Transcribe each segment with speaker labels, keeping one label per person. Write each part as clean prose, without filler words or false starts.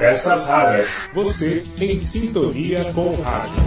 Speaker 1: Peças raras. Você em sintonia com o rádio.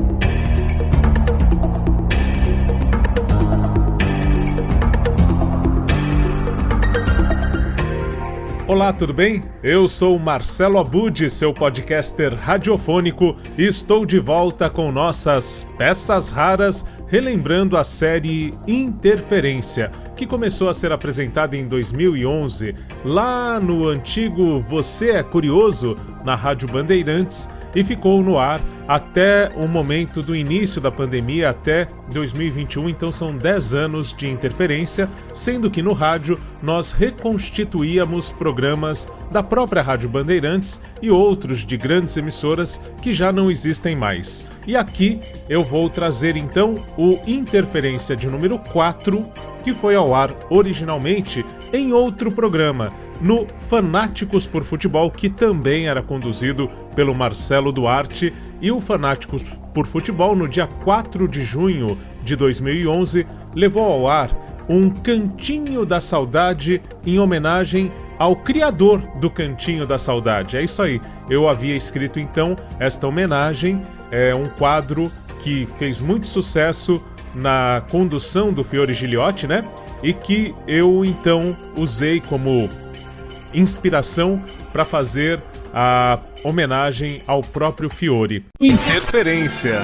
Speaker 1: Olá, tudo bem? Eu sou Marcelo Abud, seu podcaster radiofônico, e estou de volta com nossas Peças Raras, relembrando a série Interferência, que começou a ser apresentada em 2011, lá no antigo Você é Curioso, na Rádio Bandeirantes, e ficou no ar até o momento do início da pandemia, até 2021, então são 10 anos de Interferência, sendo que no rádio nós reconstituíamos programas da própria Rádio Bandeirantes e outros de grandes emissoras que já não existem mais. E aqui eu vou trazer então o Interferência de número 4, que foi ao ar originalmente em outro programa, no Fanáticos por Futebol, que também era conduzido pelo Marcelo Duarte, e o Fanáticos por Futebol, no dia 4 de junho de 2011, levou ao ar um Cantinho da Saudade em homenagem ao criador do Cantinho da Saudade. É isso aí, eu havia escrito então esta homenagem, é um quadro que fez muito sucesso na condução do Fiore Giliotti, né? E que eu então usei como inspiração para fazer a homenagem ao próprio Fiore. Interferência.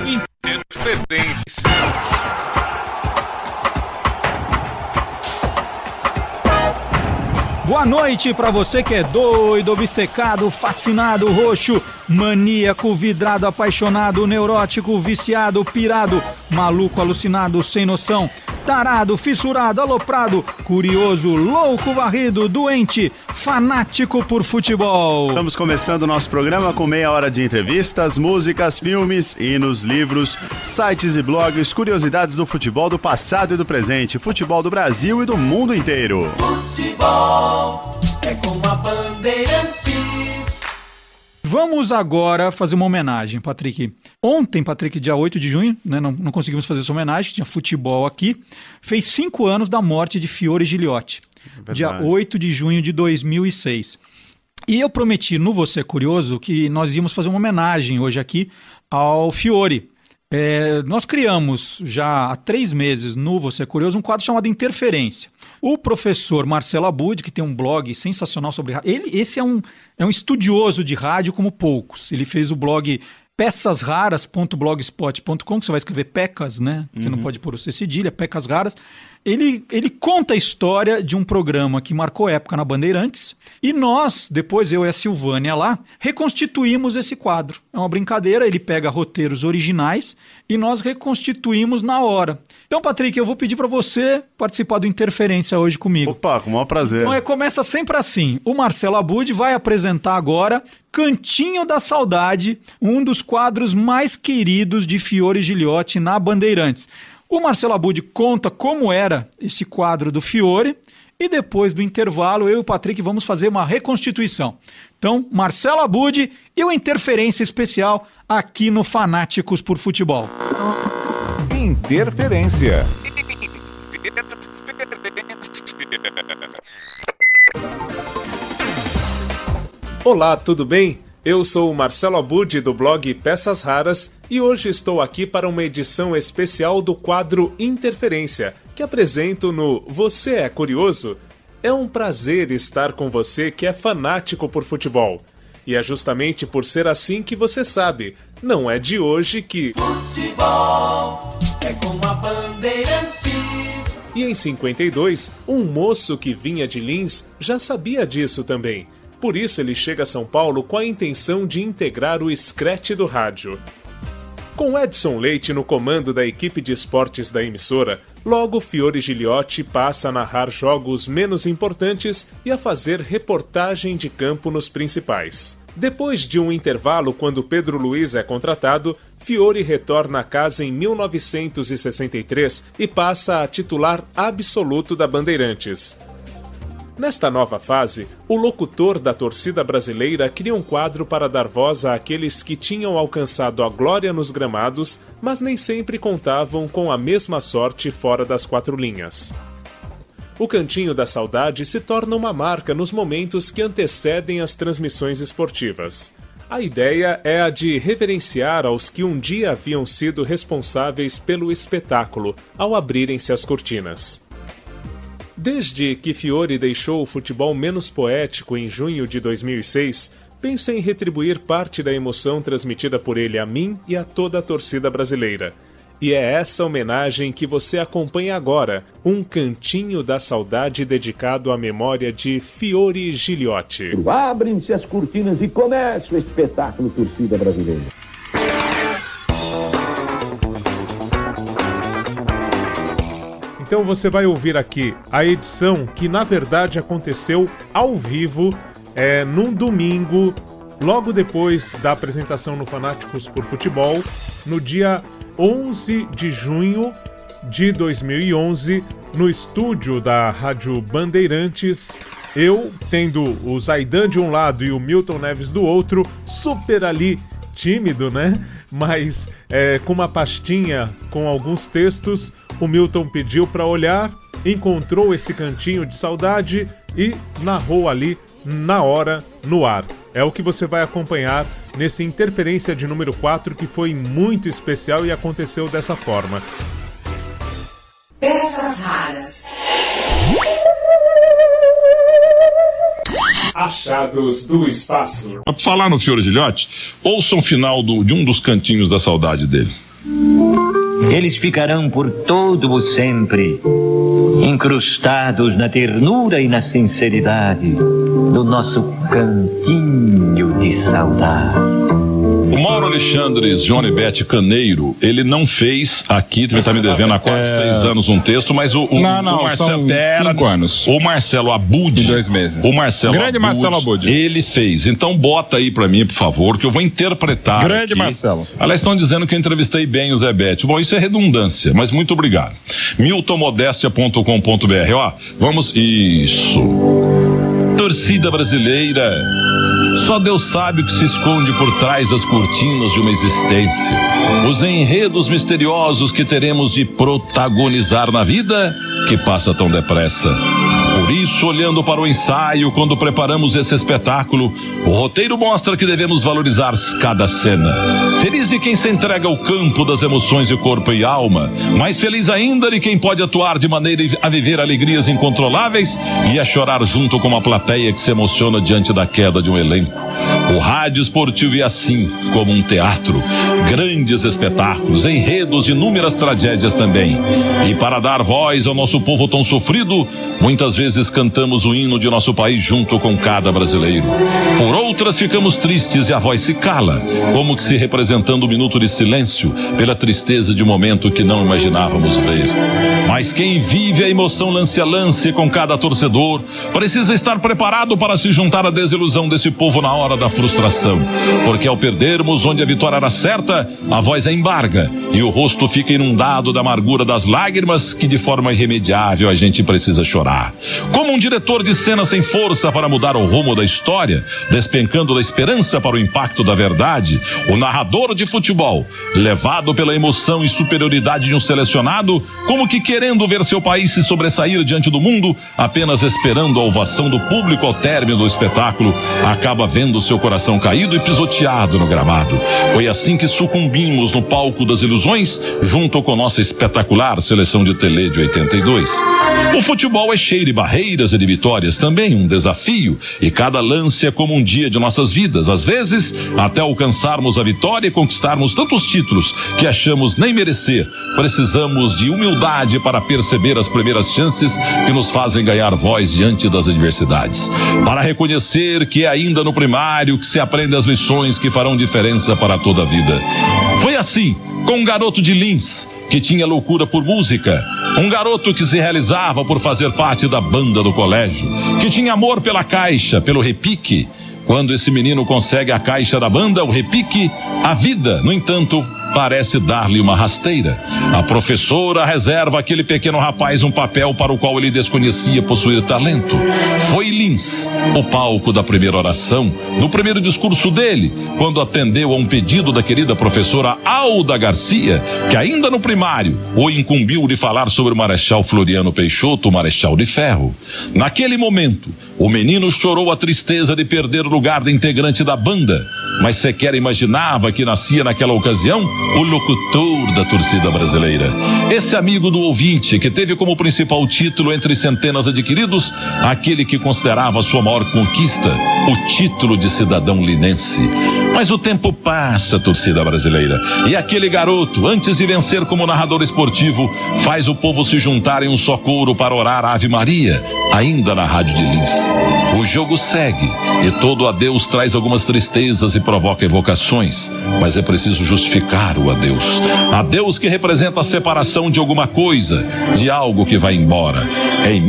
Speaker 2: Boa noite para você que é doido, obcecado, fascinado, roxo, maníaco, vidrado, apaixonado, neurótico, viciado, pirado, maluco, alucinado, sem noção, tarado, fissurado, aloprado, curioso, louco, varrido, doente, fanático por futebol.
Speaker 3: Estamos começando o nosso programa com meia hora de entrevistas, músicas, filmes, hinos, livros, sites e blogs, curiosidades do futebol do passado e do presente, futebol do Brasil e do mundo inteiro.
Speaker 4: Futebol é com a Bandeirantes.
Speaker 2: Vamos agora fazer uma homenagem, Patrick. Ontem, Patrick, dia 8 de junho, né, não conseguimos fazer essa homenagem, tinha futebol aqui, fez 5 anos da morte de Fiore Giliotti, dia 8 de junho de 2006. E eu prometi no Você é Curioso que nós íamos fazer uma homenagem hoje aqui ao Fiore. Nós criamos já há 3 meses no Você é Curioso um quadro chamado Interferência. O professor Marcelo Abud, que tem um blog sensacional sobre rádio, esse é um estudioso de rádio como poucos. Ele fez o blog peçasraras.blogspot.com, que você vai escrever pecas, né? Porque não pode pôr o C cedilha, pecas raras. Ele conta a história de um programa que marcou época na Bandeirantes e nós, depois eu e a Silvânia lá, reconstituímos esse quadro. É uma brincadeira, ele pega roteiros originais e nós reconstituímos na hora. Então, Patrick, eu vou pedir para você participar do Interferência hoje comigo.
Speaker 3: Opa, com o maior prazer.
Speaker 2: Então, começa sempre assim. O Marcelo Abud vai apresentar agora Cantinho da Saudade, um dos quadros mais queridos de Fiore Giliotti na Bandeirantes. O Marcelo Abud conta como era esse quadro do Fiore e depois do intervalo eu e o Patrick vamos fazer uma reconstituição. Então, Marcelo Abud e o Interferência especial aqui no Fanáticos por Futebol.
Speaker 1: Interferência. Olá, tudo bem? Eu sou o Marcelo Abud do blog Peças Raras e hoje estou aqui para uma edição especial do quadro Interferência, que apresento no Você é Curioso? É um prazer estar com você que é fanático por futebol. E é justamente por ser assim que você sabe, não é de hoje que...
Speaker 4: Futebol é com a Bandeirantes.
Speaker 1: E em 52, um moço que vinha de Lins já sabia disso também. Por isso ele chega a São Paulo com a intenção de integrar o scratch do rádio. Com Edson Leite no comando da equipe de esportes da emissora, logo Fiore Giliotti passa a narrar jogos menos importantes e a fazer reportagem de campo nos principais. Depois de um intervalo, quando Pedro Luiz é contratado, Fiore retorna à casa em 1963 e passa a titular absoluto da Bandeirantes. Nesta nova fase, o locutor da torcida brasileira cria um quadro para dar voz àqueles que tinham alcançado a glória nos gramados, mas nem sempre contavam com a mesma sorte fora das quatro linhas. o Cantinho da Saudade se torna uma marca nos momentos que antecedem as transmissões esportivas. A ideia é a de reverenciar aos que um dia haviam sido responsáveis pelo espetáculo, ao abrirem-se as cortinas. Desde que Fiore deixou o futebol menos poético em junho de 2006, penso em retribuir parte da emoção transmitida por ele a mim e a toda a torcida brasileira. E é essa homenagem que você acompanha agora, um Cantinho da Saudade dedicado à memória de Fiore Giliotti.
Speaker 5: Abrem-se as cortinas e começa o espetáculo Torcida Brasileira.
Speaker 1: Então você vai ouvir aqui a edição que na verdade aconteceu ao vivo, num domingo, logo depois da apresentação no Fanáticos por Futebol, no dia 11 de junho de 2011, no estúdio da Rádio Bandeirantes, eu tendo o Zaidan de um lado e o Milton Neves do outro, super ali tímido, né? Mas com uma pastinha com alguns textos, o Milton pediu para olhar, encontrou esse cantinho de saudade e narrou ali na hora, no ar. É o que você vai acompanhar nesse Interferência de número 4, que foi muito especial e aconteceu dessa forma.
Speaker 6: Peças raras.
Speaker 1: Achados do espaço.
Speaker 7: Pra falar no Fiore Giliotti, ouçam o final de um dos cantinhos da saudade dele.
Speaker 8: Eles ficarão por todo o sempre, incrustados na ternura e na sinceridade do nosso cantinho de saudade.
Speaker 7: O Mauro Alexandre Jonibete Caneiro, ele não fez aqui, também está me devendo há quase 6 anos um texto, mas o Marcelo,
Speaker 9: 5 anos.
Speaker 7: O Marcelo Abud,
Speaker 9: 2 meses.
Speaker 7: O Marcelo
Speaker 9: Grande
Speaker 7: Abud,
Speaker 9: Marcelo Abud.
Speaker 7: Ele fez. Então bota aí pra mim, por favor, que eu vou interpretar.
Speaker 9: Grande
Speaker 7: aqui.
Speaker 9: Marcelo.
Speaker 7: Aliás, estão dizendo que eu entrevistei bem o Zé Bete. Bom, isso é redundância, mas muito obrigado. miltonmodestia.com.br, ó, vamos, isso. Torcida brasileira, só Deus sabe o que se esconde por trás das cortinas de uma existência. Os enredos misteriosos que teremos de protagonizar na vida, que passa tão depressa. Por isso, olhando para o ensaio, quando preparamos esse espetáculo, o roteiro mostra que devemos valorizar cada cena. Feliz de quem se entrega ao campo das emoções de corpo e alma, mais feliz ainda de quem pode atuar de maneira a viver alegrias incontroláveis e a chorar junto com uma plateia que se emociona diante da queda de um elenco. O rádio esportivo é assim, como um teatro. Grandes espetáculos, enredos e inúmeras tragédias também. E para dar voz ao nosso povo tão sofrido, muitas vezes cantamos o hino de nosso país junto com cada brasileiro. Por outras ficamos tristes e a voz se cala, como que se representando um minuto de silêncio pela tristeza de um momento que não imaginávamos ver. Mas quem vive a emoção lance a lance com cada torcedor precisa estar preparado para se juntar à desilusão desse povo na hora da frustração, porque ao perdermos onde a vitória era certa, a voz é embarga e o rosto fica inundado da amargura das lágrimas que de forma irremediável a gente precisa chorar. Como um diretor de cena sem força para mudar o rumo da história, despencando da esperança para o impacto da verdade, o narrador de futebol, levado pela emoção e superioridade de um selecionado, como que querendo ver seu país se sobressair diante do mundo, apenas esperando a ovação do público ao término do espetáculo, acaba vendo seu coração caído e pisoteado no gramado. Foi assim que sucumbimos no palco das ilusões, junto com nossa espetacular seleção de Tele de 82. O futebol é cheio de barreiras e de vitórias também, um desafio, e cada lance é como um dia de nossas vidas, às vezes até alcançarmos a vitória e conquistarmos tantos títulos que achamos nem merecer. Precisamos de humildade para perceber as primeiras chances que nos fazem ganhar voz diante das adversidades, para reconhecer que é ainda no primário que se aprende as lições que farão diferença para toda a vida. Foi assim com um garoto de Lins que tinha loucura por música, um garoto que se realizava por fazer parte da banda do colégio, que tinha amor pela caixa, pelo repique. Quando esse menino consegue a caixa da banda, o repique, a vida, no entanto, parece dar-lhe uma rasteira. A professora reserva àquele pequeno rapaz um papel para o qual ele desconhecia possuir talento. Foi Lins, o palco da primeira oração, no primeiro discurso dele, quando atendeu a um pedido da querida professora Alda Garcia, que ainda no primário o incumbiu de falar sobre o Marechal Floriano Peixoto, o Marechal de Ferro. Naquele momento, o menino chorou a tristeza de perder o lugar de integrante da banda, mas sequer imaginava que nascia naquela ocasião o locutor da torcida brasileira. Esse amigo do ouvinte, que teve como principal título entre centenas adquiridos, aquele que considerava sua maior conquista, o título de cidadão linense. Mas o tempo passa, torcida brasileira, e aquele garoto, antes de vencer como narrador esportivo, faz o povo se juntar em um só coro para orar a Ave Maria, ainda na Rádio de Lins. O jogo segue, e todo adeus traz algumas tristezas e provoca evocações, mas é preciso justificar o adeus. Adeus que representa a separação de alguma coisa, de algo que vai embora. Em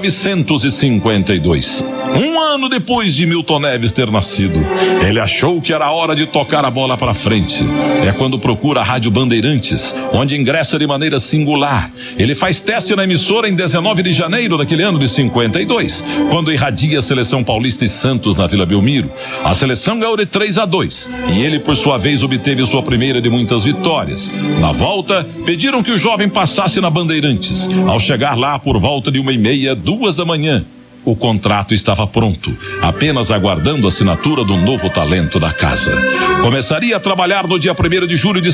Speaker 7: 1952, um ano depois de Milton Neves ter nascido, ele achou que era hora de tocar a bola para frente. É quando procura a Rádio Bandeirantes, onde ingressa de maneira singular. Ele faz teste na emissora em 19 de janeiro daquele ano de 52, quando irradia a seleção paulista e Santos na Vila Belmiro. A seleção ganhou de 3-2 e ele, por sua vez, obteve sua primeira de muitas vitórias. Na volta, pediram que o jovem passasse na Bandeirantes. Ao chegar lá por volta de 1h30, 2 da manhã, o contrato estava pronto, apenas aguardando a assinatura do novo talento da casa. Começaria a trabalhar no dia 1º de julho de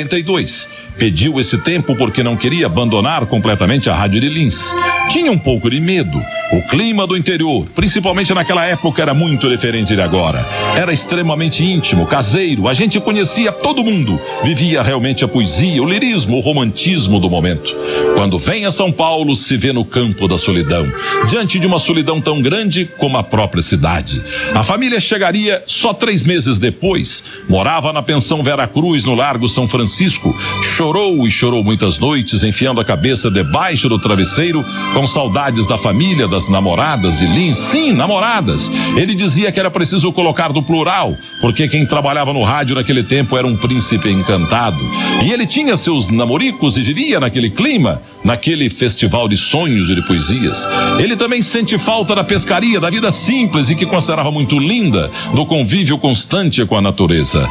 Speaker 7: 52. Pediu esse tempo porque não queria abandonar completamente a Rádio de Lins. Tinha um pouco de medo. O clima do interior, principalmente naquela época, era muito diferente de agora. Era extremamente íntimo, caseiro, a gente conhecia todo mundo. Vivia realmente a poesia, o lirismo, o romantismo do momento. Quando vem a São Paulo, se vê no campo da solidão, diante de uma solidão tão grande como a própria cidade. A família chegaria só 3 meses depois. Morava na pensão Vera Cruz, no Largo São Francisco. Chorou e chorou muitas noites, enfiando a cabeça debaixo do travesseiro, com saudades da família, das namoradas de Lins. Sim, namoradas. Ele dizia que era preciso colocar do plural, porque quem trabalhava no rádio naquele tempo era um príncipe encantado. E ele tinha seus namoricos e vivia naquele clima, naquele festival de sonhos e de poesias. Ele também sente falta da pescaria, da vida simples e que considerava muito linda, do convívio constante com a natureza.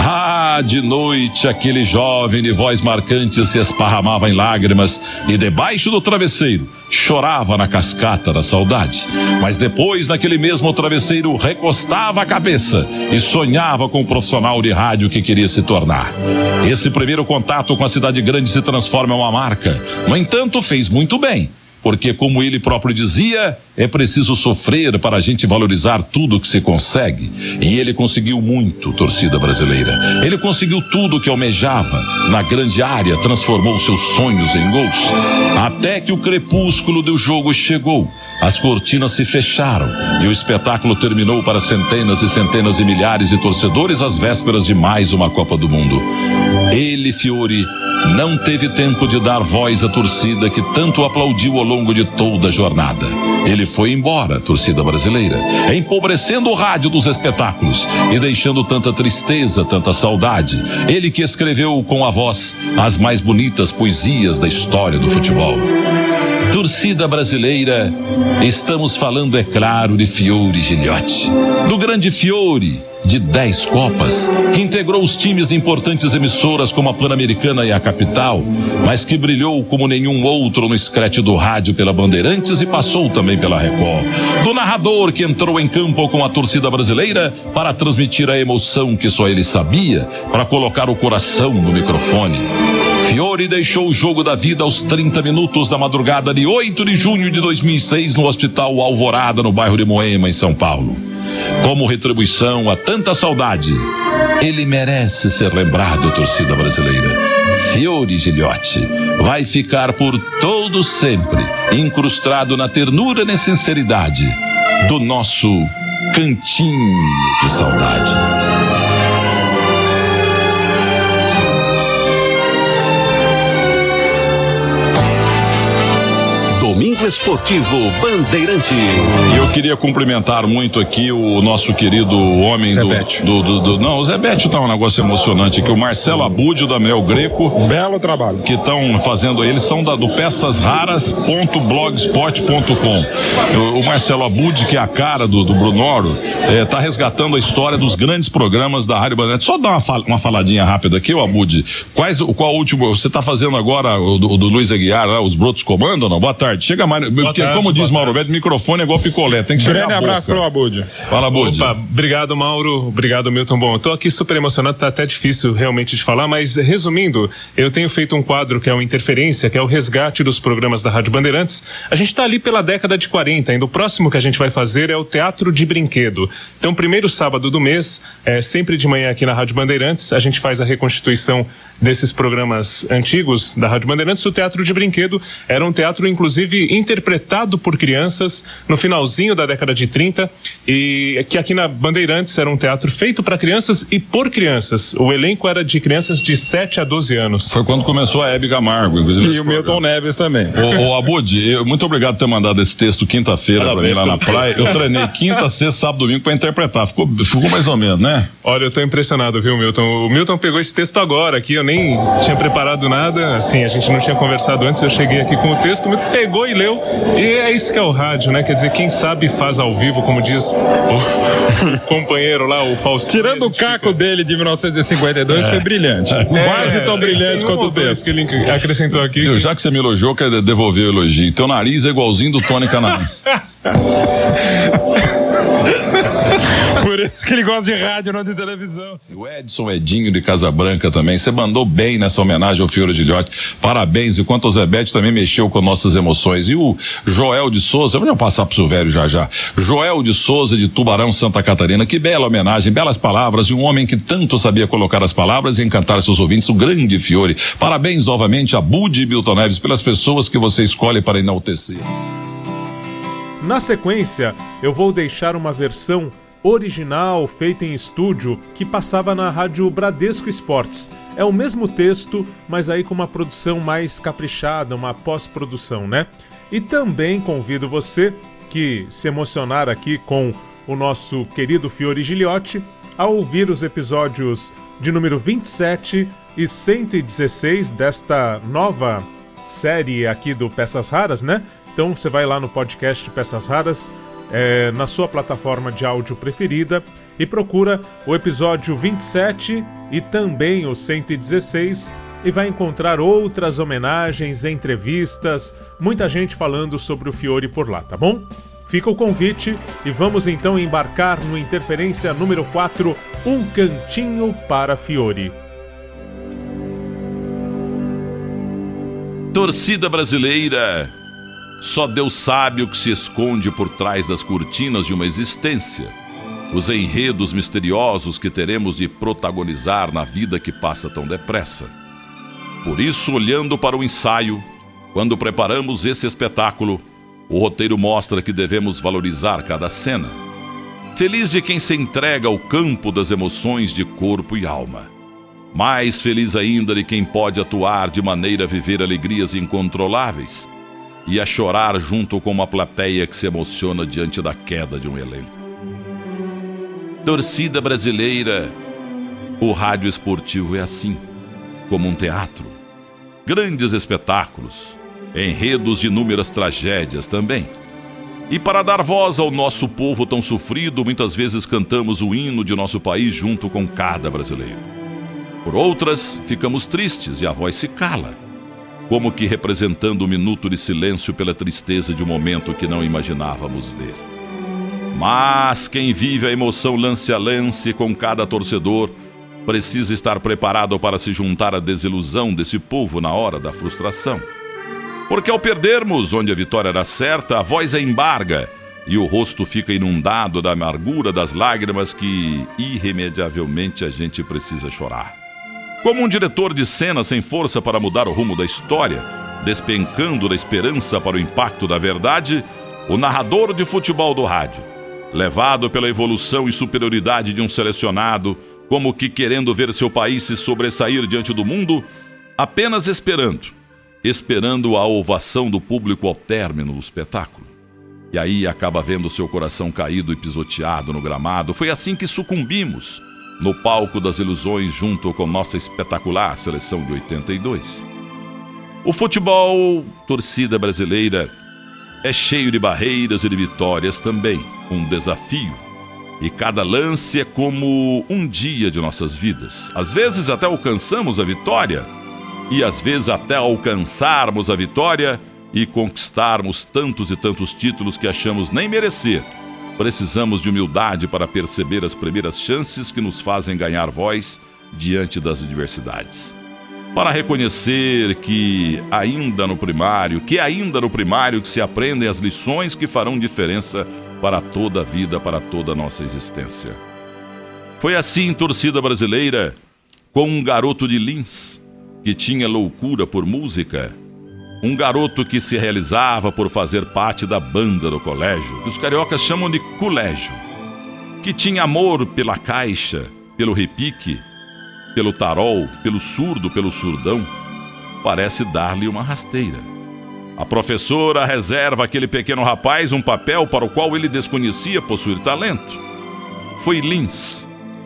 Speaker 7: Ah, de noite, aquele jovem de voz marcante se esparramava em lágrimas e debaixo do travesseiro chorava na cascata da saudade. Mas depois, naquele mesmo travesseiro, recostava a cabeça e sonhava com o profissional de rádio que queria se tornar. Esse primeiro contato com a cidade grande se transforma em uma marca. No entanto, fez muito bem, porque, como ele próprio dizia, é preciso sofrer para a gente valorizar tudo que se consegue. E ele conseguiu muito, torcida brasileira. Ele conseguiu tudo que almejava. Na grande área, transformou seus sonhos em gols. Até que o crepúsculo do jogo chegou. As cortinas se fecharam e o espetáculo terminou para centenas e centenas de milhares de torcedores às vésperas de mais uma Copa do Mundo. Ele, Fiore, não teve tempo de dar voz à torcida que tanto aplaudiu ao longo de toda a jornada. Ele foi embora, torcida brasileira, empobrecendo o rádio dos espetáculos e deixando tanta tristeza, tanta saudade. Ele que escreveu com a voz as mais bonitas poesias da história do futebol. Torcida brasileira, estamos falando, é claro, de Fiore Giliotti, do grande Fiore, de 10 Copas, que integrou os times de importantes emissoras como a Pan-Americana e a Capital, mas que brilhou como nenhum outro no escrete do rádio pela Bandeirantes e passou também pela Record. Do narrador que entrou em campo com a torcida brasileira para transmitir a emoção que só ele sabia, para colocar o coração no microfone. Fiore deixou o jogo da vida aos 30 minutos da madrugada de 8 de junho de 2006 no Hospital Alvorada, no bairro de Moema, em São Paulo. Como retribuição a tanta saudade, ele merece ser lembrado, torcida brasileira. Fiore Giliotti vai ficar por todo sempre incrustado na ternura e na sinceridade do nosso cantinho de saudade.
Speaker 6: Rádio Esportivo Bandeirantes.
Speaker 7: E eu queria cumprimentar muito aqui o nosso querido homem Não, o Zé Bétio tá um negócio emocionante aqui. O Marcelo Abud e o Daniel Greco.
Speaker 9: Belo trabalho.
Speaker 7: Que estão fazendo, eles são do peçasraras.blogspot.com. O Marcelo Abud, que é a cara do Brunoro, tá resgatando a história dos grandes programas da Rádio Bandeirantes. Só dar uma faladinha rápida aqui, o Abud. Qual o último? Você tá fazendo agora o do Luiz Aguiar, né? Os brotos comandam, não? Boa tarde. Chega mais, porque como diz Mauro Beto, microfone é igual picolé, tem que chegar.
Speaker 9: Grande abraço pro Abud.
Speaker 7: Fala, Abud.
Speaker 9: Opa, obrigado, Mauro. Obrigado, Milton. Bom, eu tô aqui super emocionado, tá até difícil realmente de falar, mas resumindo, eu tenho feito um quadro que é o Interferência, que é o resgate dos programas da Rádio Bandeirantes. A gente tá ali pela década de 40, ainda o próximo que a gente vai fazer é o Teatro de Brinquedo. Então, primeiro sábado do mês, sempre de manhã aqui na Rádio Bandeirantes, a gente faz a reconstituição desses programas antigos da Rádio Bandeirantes. O Teatro de Brinquedo era um teatro, inclusive, interpretado por crianças no finalzinho da década de 30, e que aqui na Bandeirantes era um teatro feito para crianças e por crianças. O elenco era de crianças de 7 a 12 anos.
Speaker 7: Foi quando começou a Hebe Camargo, inclusive.
Speaker 9: E o Milton Neves também.
Speaker 7: Ô Abud, muito obrigado por ter mandado esse texto quinta-feira pra mim lá na praia. Eu treinei quinta, sexta, sábado, domingo pra interpretar. Ficou mais ou menos, né?
Speaker 9: Olha, eu tô impressionado, viu, Milton? O Milton pegou esse texto agora aqui, eu nem tinha preparado nada, assim, a gente não tinha conversado antes, eu cheguei aqui com o texto, o Milton pegou e leu, e é isso que é o rádio, né? Quer dizer, quem sabe faz ao vivo, como diz o companheiro lá, o Faustino.
Speaker 10: Tirando o caco dele de 1952, foi brilhante. Quase tão brilhante quanto o texto.
Speaker 9: Que ele acrescentou aqui.
Speaker 7: Já que você me elogiou, quero devolver o elogio. Teu nariz é igualzinho do Tony Canaan.
Speaker 10: Por isso que ele gosta de rádio, não de televisão.
Speaker 7: O Edson Edinho de Casa Branca também, você mandou bem nessa homenagem ao Fiore Gilhote, parabéns. E quanto ao Zé Bétio também mexeu com nossas emoções. E o Joel de Souza, vamos passar pro Silvério já. Joel de Souza de Tubarão, Santa Catarina, que bela homenagem, belas palavras de um homem que tanto sabia colocar as palavras e encantar seus ouvintes, o grande Fiore. Parabéns novamente a Budi e Milton Neves pelas pessoas que você escolhe para enaltecer.
Speaker 1: Na sequência, eu vou deixar uma versão original feita em estúdio que passava na rádio Bradesco Esportes. É o mesmo texto, mas aí com uma produção mais caprichada, uma pós-produção, né? E também convido você que se emocionar aqui com o nosso querido Fiore Gilhote a ouvir os episódios de número 27 e 116 desta nova série aqui do Peças Raras, né? Então você vai lá no podcast Peças Raras, na sua plataforma de áudio preferida, e procura o episódio 27 e também o 116 e vai encontrar outras homenagens, entrevistas, muita gente falando sobre o Fiore por lá, tá bom? Fica o convite e vamos então embarcar no Interferência número 4, Um Cantinho para Fiore.
Speaker 11: Torcida brasileira, só Deus sabe o que se esconde por trás das cortinas de uma existência, os enredos misteriosos que teremos de protagonizar na vida que passa tão depressa. Por isso, olhando para o ensaio, quando preparamos esse espetáculo, o roteiro mostra que devemos valorizar cada cena. Feliz de quem se entrega ao campo das emoções de corpo e alma. Mais feliz ainda de quem pode atuar de maneira a viver alegrias incontroláveis e a chorar junto com uma plateia que se emociona diante da queda de um elenco. Torcida brasileira, o rádio esportivo é assim, como um teatro. Grandes espetáculos, enredos de inúmeras tragédias também. E para dar voz ao nosso povo tão sofrido, muitas vezes cantamos o hino de nosso país junto com cada brasileiro. Por outras, ficamos tristes e a voz se cala, como que representando um minuto de silêncio pela tristeza de um momento que não imaginávamos ver. Mas quem vive a emoção lance a lance com cada torcedor precisa estar preparado para se juntar à desilusão desse povo na hora da frustração. Porque ao perdermos onde a vitória era certa, a voz é embarga e o rosto fica inundado da amargura das lágrimas que irremediavelmente a gente precisa chorar. Como um diretor de cena sem força para mudar o rumo da história, despencando da esperança para o impacto da verdade, o narrador de futebol do rádio, levado pela evolução e superioridade de um selecionado, como que querendo ver seu país se sobressair diante do mundo, apenas esperando, esperando a ovação do público ao término do espetáculo. E aí acaba vendo seu coração caído e pisoteado no gramado. Foi assim que sucumbimos no palco das ilusões junto com nossa espetacular seleção de 82. O futebol, torcida brasileira, é cheio de barreiras e de vitórias também, um desafio. E cada lance é como um dia de nossas vidas. Às vezes até alcançamos a vitória, e às vezes até alcançarmos a vitória e conquistarmos tantos e tantos títulos que achamos nem merecer. Precisamos de humildade para perceber as primeiras chances que nos fazem ganhar voz diante das adversidades. Para reconhecer que ainda no primário que se aprendem as lições que farão diferença para toda a vida, para toda a nossa existência. Foi assim, torcida brasileira, com um garoto de Lins, que tinha loucura por música, um garoto que se realizava por fazer parte da banda do colégio, que os cariocas chamam de colégio, que tinha amor pela caixa, pelo repique, pelo tarol, pelo surdo, pelo surdão, parece dar-lhe uma rasteira. A professora reserva àquele pequeno rapaz um papel para o qual ele desconhecia possuir talento. Foi Lins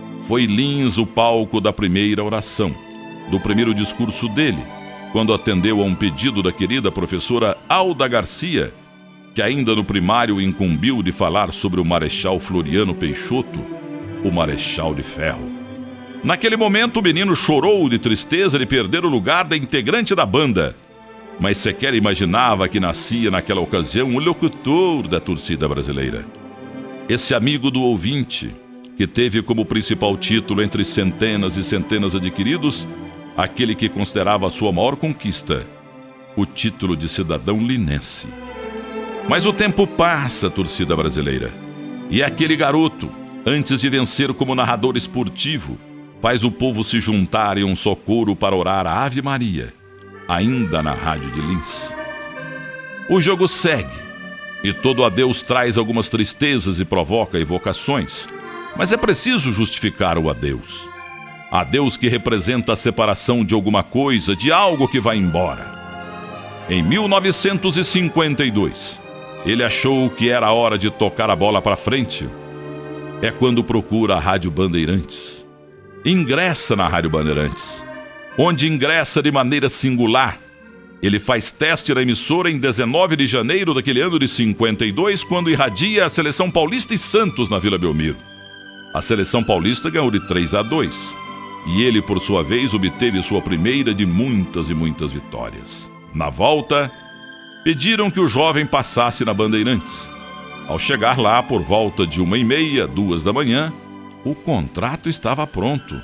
Speaker 11: o palco da primeira oração, do primeiro discurso dele, quando atendeu a um pedido da querida professora Alda Garcia, que ainda no primário incumbiu de falar sobre o Marechal Floriano Peixoto, o Marechal de Ferro. Naquele momento o menino chorou de tristeza de perder o lugar da integrante da banda, mas sequer imaginava que nascia naquela ocasião o locutor da torcida brasileira. Esse amigo do ouvinte, que teve como principal título entre centenas e centenas adquiridos, aquele que considerava a sua maior conquista, o título de cidadão linense. Mas o tempo passa, torcida brasileira, e aquele garoto, antes de vencer como narrador esportivo, faz o povo se juntar em um só coro para orar a Ave Maria, ainda na rádio de Lins. O jogo segue, e todo adeus traz algumas tristezas e provoca evocações, mas é preciso justificar o adeus. Adeus que representa a separação de alguma coisa, de algo que vai embora. Em 1952, ele achou que era a hora de tocar a bola para frente. É quando procura a Rádio Bandeirantes. Ingressa na Rádio Bandeirantes, onde ingressa de maneira singular. Ele faz teste na emissora em 19 de janeiro daquele ano de 52, quando irradia a Seleção Paulista e Santos na Vila Belmiro. A Seleção Paulista ganhou de 3-2. E ele, por sua vez, obteve sua primeira de muitas e muitas vitórias. Na volta, pediram que o jovem passasse na Bandeirantes. Ao chegar lá, por volta de 1h30, 2 da manhã, o contrato estava pronto,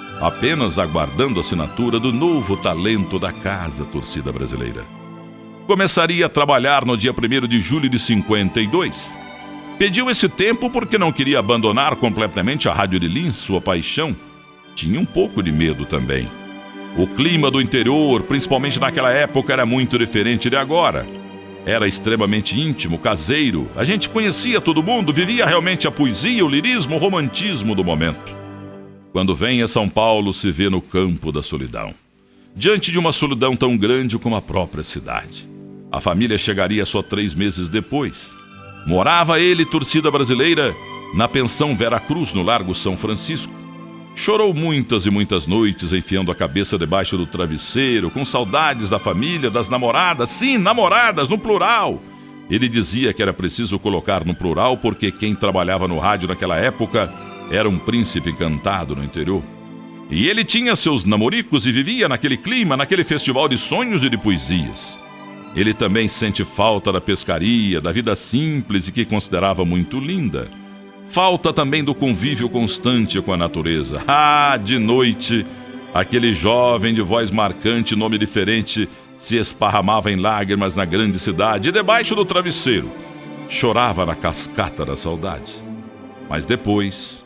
Speaker 11: apenas aguardando a assinatura do novo talento da casa, torcida brasileira. Começaria a trabalhar no dia 1º de julho de 52. Pediu esse tempo porque não queria abandonar completamente a Rádio de Lins, sua paixão. Tinha um pouco de medo também. O clima do interior, principalmente naquela época, era muito diferente de agora. Era extremamente íntimo, caseiro. A gente conhecia todo mundo, vivia realmente a poesia, o lirismo, o romantismo do momento. Quando vem a São Paulo, se vê no campo da solidão. Diante de uma solidão tão grande como a própria cidade. A família chegaria só 3 meses depois. Morava ele, torcida brasileira, na pensão Vera Cruz, no Largo São Francisco. Chorou muitas e muitas noites enfiando a cabeça debaixo do travesseiro, com saudades da família, das namoradas. Sim, namoradas, no plural. Ele dizia que era preciso colocar no plural porque quem trabalhava no rádio naquela época era um príncipe encantado no interior. E ele tinha seus namoricos e vivia naquele clima, naquele festival de sonhos e de poesias. Ele também sente falta da pescaria, da vida simples e que considerava muito linda. Falta também do convívio constante com a natureza. De noite, aquele jovem de voz marcante, nome diferente, se esparramava em lágrimas na grande cidade e debaixo do travesseiro. Chorava na cascata da saudade. Mas depois,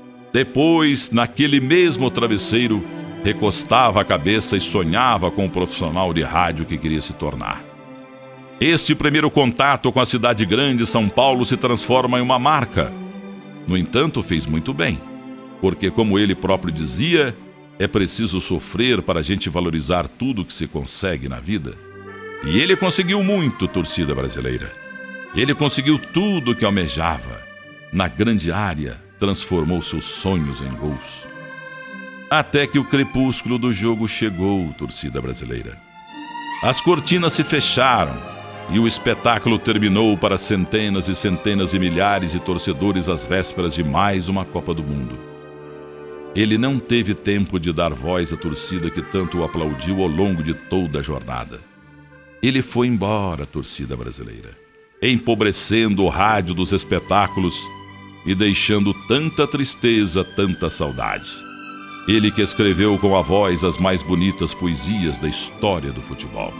Speaker 11: naquele mesmo travesseiro, recostava a cabeça e sonhava com o profissional de rádio que queria se tornar. Este primeiro contato com a cidade grande, São Paulo, se transforma em uma marca. No entanto, fez muito bem, porque, como ele próprio dizia, é preciso sofrer para a gente valorizar tudo que se consegue na vida. E ele conseguiu muito, torcida brasileira. Ele conseguiu tudo o que almejava. Na grande área, transformou seus sonhos em gols. Até que o crepúsculo do jogo chegou, torcida brasileira. As cortinas se fecharam e o espetáculo terminou para centenas e centenas de milhares de torcedores às vésperas de mais uma Copa do Mundo. Ele não teve tempo de dar voz à torcida que tanto o aplaudiu ao longo de toda a jornada. Ele foi embora, torcida brasileira, empobrecendo o rádio dos espetáculos e deixando tanta tristeza, tanta saudade. Ele que escreveu com a voz as mais bonitas poesias da história do futebol.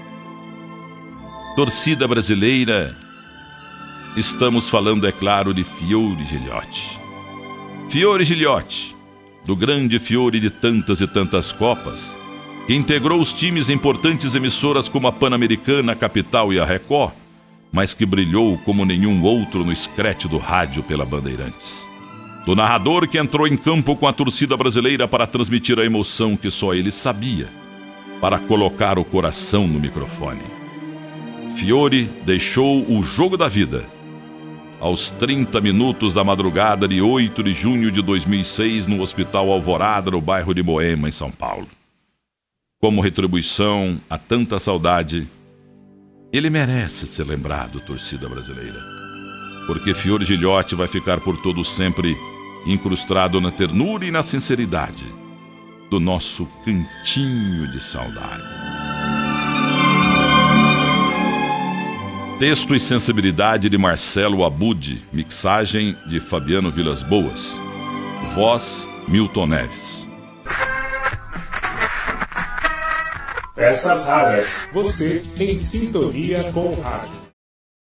Speaker 11: Torcida brasileira, estamos falando, é claro, de Fiore Giliotti. Fiore Giliotti, do grande Fiore de tantas e tantas Copas, que integrou os times em importantes emissoras como a Pan-Americana, a Capital e a Record, mas que brilhou como nenhum outro no escrete do rádio pela Bandeirantes. Do narrador que entrou em campo com a torcida brasileira para transmitir a emoção que só ele sabia, para colocar o coração no microfone. Fiore deixou o jogo da vida aos 30 minutos da madrugada de 8 de junho de 2006 no Hospital Alvorada, no bairro de Moema, em São Paulo. Como retribuição a tanta saudade, ele merece ser lembrado, torcida brasileira. Porque Fiore Giliotti vai ficar por todo sempre incrustado na ternura e na sinceridade do nosso cantinho de saudade. Texto e sensibilidade de Marcelo Abud, mixagem de Fabiano Vilas Boas, voz Milton Neves.
Speaker 1: Peças raras. Você em sintonia com o rádio.